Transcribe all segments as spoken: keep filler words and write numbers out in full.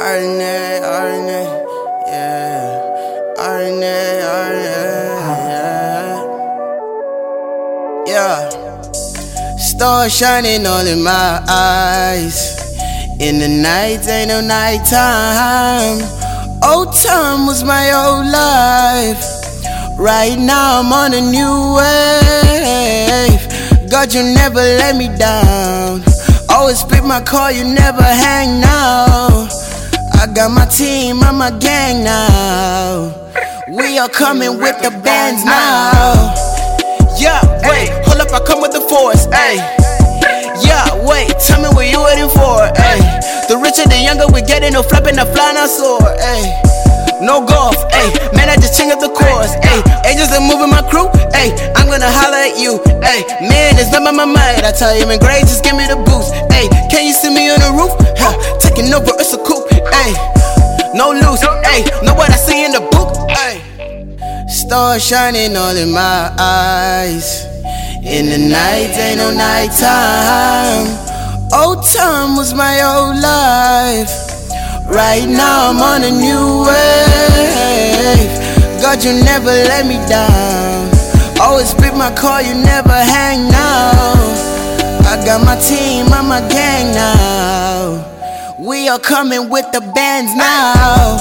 Arnett, Arnett, yeah. Arnett, Arnett, yeah. Yeah. Stars shining all in my eyes. In the night, ain't no nighttime. Old time was my old life. Right now I'm on a new wave. God, you never let me down. Always pick my call, you never hang now. I got my team, I'm my gang now. We are coming with the bands now. Yeah, wait, hold up, I come with the force, ayy. Yeah, wait, tell me what you waiting for, ayy. The richer, the younger we getting, no flapping, no flying, I soar, ayy. No golf, ayy, man, I just change up the course, ayy. Angels are moving my crew, ayy. I'm gonna holler at you, ayy. Man, it's not by my mind. I tell you, man, great, just give me the boost, ayy. Can you see me on the roof? Huh, taking over, it's a coupe, ayy. No loose, ayy. Know what I see in the booth, ayy. Stars shining all in my eyes. In the night, ain't no nighttime. Old time was my old life. Right now I'm on a new wave. God, you never let me down. Always pick my call, you never hang now. I got my team, I'm my gang now. We are coming with the bands now.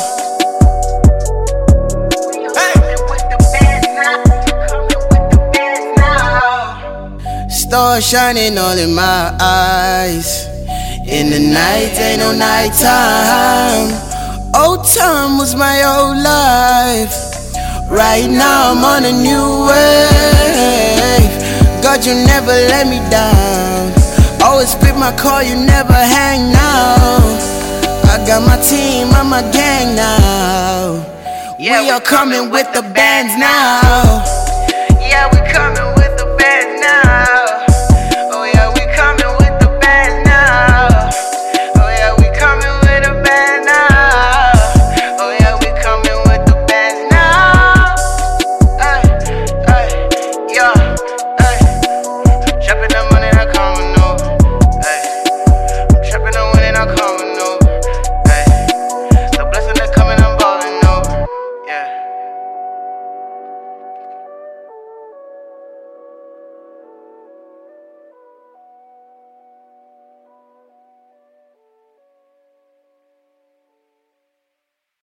Stars shining all in my eyes. In the night, ain't no nighttime. Old time was my old life. Right now I'm on a new wave. God, you never let me down. Always pick my call, you never hang now. I got my team, I'm my gang now. We are coming with the bands now. Yeah, we